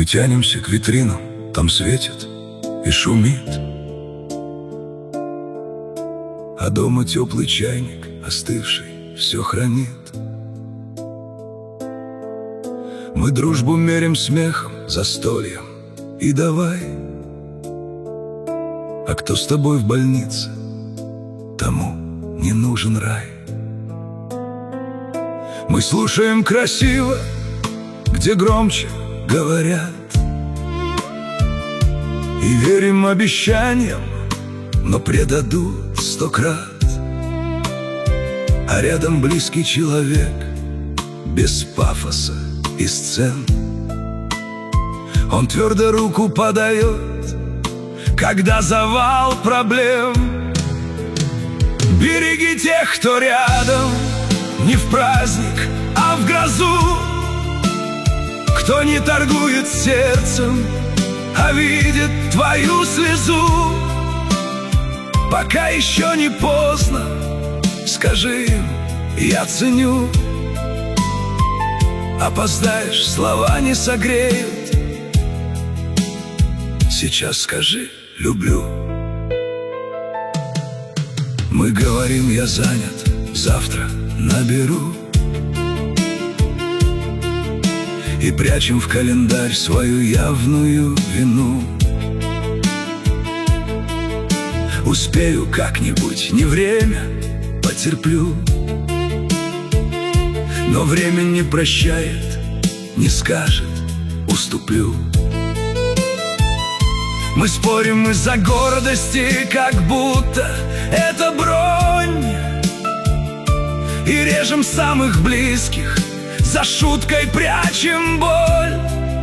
Мы тянемся к витринам, там светит и шумит, а дома теплый чайник, остывший, все хранит. Мы дружбу мерим смехом, застольем и давай. А кто с тобой в больнице, тому не нужен рай. Мы слушаем красиво, где громче говорят, и верим обещаниям, но предадут 100 крат. А рядом близкий человек, без пафоса и сцен. Он твердо руку подает, когда завал проблем. Береги тех, кто рядом, не в праздник, а в грозу, кто не торгует сердцем, а видит твою слезу. Пока еще не поздно, скажи им: я ценю. Опоздаешь, слова не согреют. Сейчас скажи: люблю. Мы говорим: я занят, завтра наберу. И прячем в календарь свою явную вину. Успею как-нибудь, не время, потерплю. Но время не прощает, не скажет: уступлю. Мы спорим из-за гордости, как будто это бронь, и режем самых близких, за шуткой прячем боль.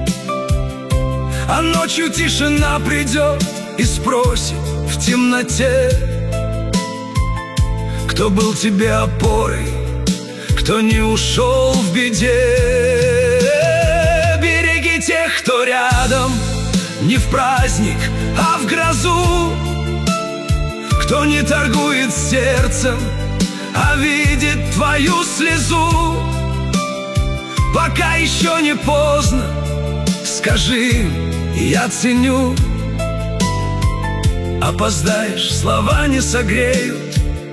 А ночью тишина придет и спросит в темноте: кто был тебе опорой, кто не ушел в беде. Береги тех, кто рядом, не в праздник, а в грозу, кто не торгует сердцем, а видит твою слезу. Пока еще не поздно, скажи: я ценю. Опоздаешь, слова не согреют.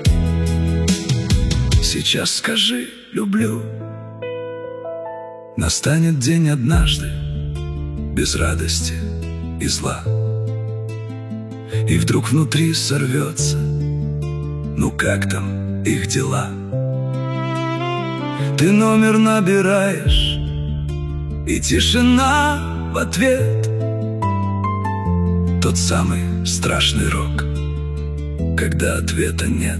Сейчас скажи: люблю. Настанет день однажды, без радости и зла, и вдруг внутри сорвется: ну как там их дела? Ты номер набираешь, и тишина в ответ. Тот самый страшный рок, когда ответа нет.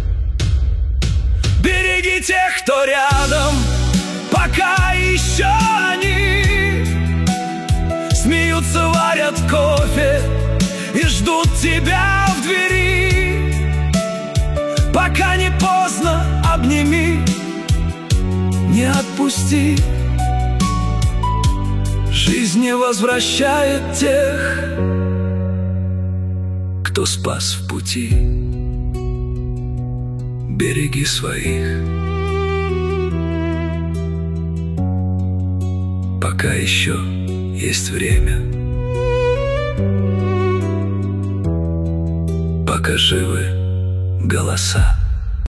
Береги тех, кто рядом, пока еще они смеются, варят кофе и ждут тебя в двери. Пока не поздно, обними, не отпусти. Жизнь не возвращает тех, кто спас в пути. Береги своих, пока еще есть время, пока живы голоса.